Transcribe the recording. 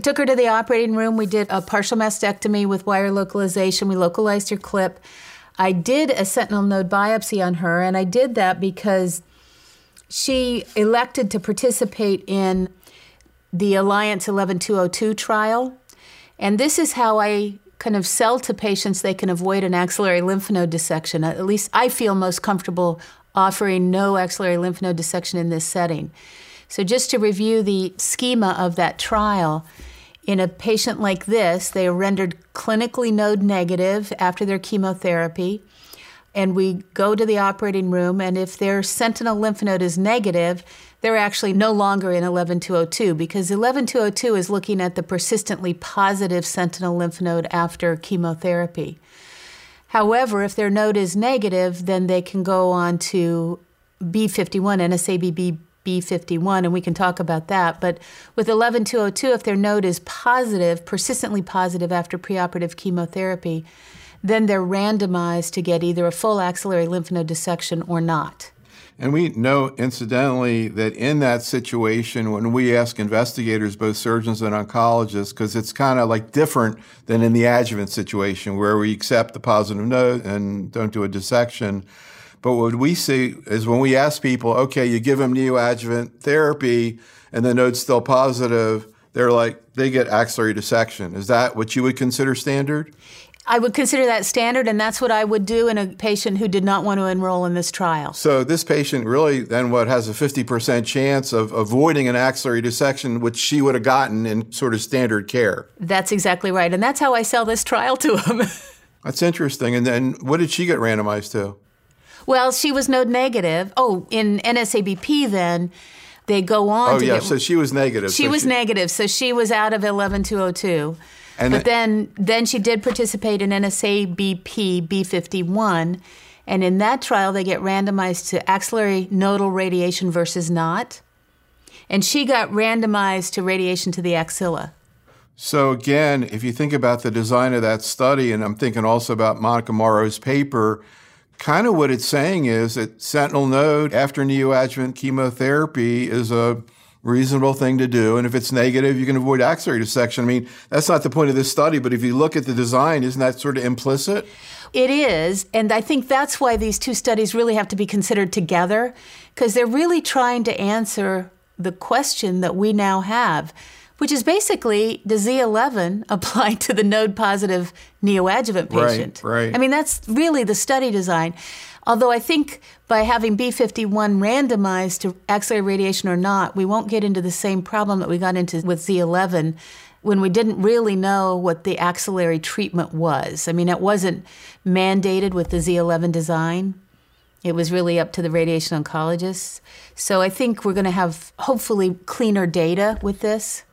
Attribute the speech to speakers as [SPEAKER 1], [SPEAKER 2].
[SPEAKER 1] took her to the operating room. We did a partial mastectomy with wire localization. We localized her clip. I did a sentinel node biopsy on her, and I did that because she elected to participate in the Alliance 11202 trial. And this is how I kind of sell to patients they can avoid an axillary lymph node dissection. At least I feel most comfortable offering no axillary lymph node dissection in this setting. So just to review the schema of that trial, in a patient like this, they are rendered clinically node negative after their chemotherapy, and we go to the operating room, and if their sentinel lymph node is negative, they're actually no longer in 11202 because 11202 is looking at the persistently positive sentinel lymph node after chemotherapy. However, if their node is negative, then they can go on to B51, NSABP B51, and we can talk about that. But with 11202, if their node is positive, persistently positive after preoperative chemotherapy, then they're randomized to get either a full axillary lymph node dissection or not.
[SPEAKER 2] And we know, incidentally, that in that situation, when we ask investigators, both surgeons and oncologists, because it's kind of like different than in the adjuvant situation where we accept the positive node and don't do a dissection. But what we see is when we ask people, okay, you give them neoadjuvant therapy and the node's still positive, they get axillary dissection. Is that what you would consider standard?
[SPEAKER 1] I would consider that standard, and that's what I would do in a patient who did not want to enroll in this trial.
[SPEAKER 2] So this patient really then has a 50% chance of avoiding an axillary dissection, which she would have gotten in sort of standard care.
[SPEAKER 1] That's exactly right, and that's how I sell this trial to them.
[SPEAKER 2] That's interesting. And then what did she get randomized to?
[SPEAKER 1] Well, she was node negative. Oh, in NSABP then, they go on to
[SPEAKER 2] so she was negative.
[SPEAKER 1] She was negative, so she was out of 11202. But then she did participate in NSABP B51, and in that trial they get randomized to axillary nodal radiation versus not, and she got randomized to radiation to the axilla.
[SPEAKER 2] So again, if you think about the design of that study, and I'm thinking also about Monica Morrow's paper, kind of what it's saying is that sentinel node after neoadjuvant chemotherapy is a reasonable thing to do. And if it's negative, you can avoid axillary dissection. I mean, that's not the point of this study, but if you look at the design, isn't that sort of implicit?
[SPEAKER 1] It is, and I think that's why these two studies really have to be considered together, because they're really trying to answer the question that we now have, which is basically, does Z11 apply to the node-positive neoadjuvant patient?
[SPEAKER 2] Right.
[SPEAKER 1] I mean, that's really the study design. Although I think by having B51 randomized to axillary radiation or not, we won't get into the same problem that we got into with Z11 when we didn't really know what the axillary treatment was. I mean, it wasn't mandated with the Z11 design. It was really up to the radiation oncologists. So I think we're going to have hopefully cleaner data with this.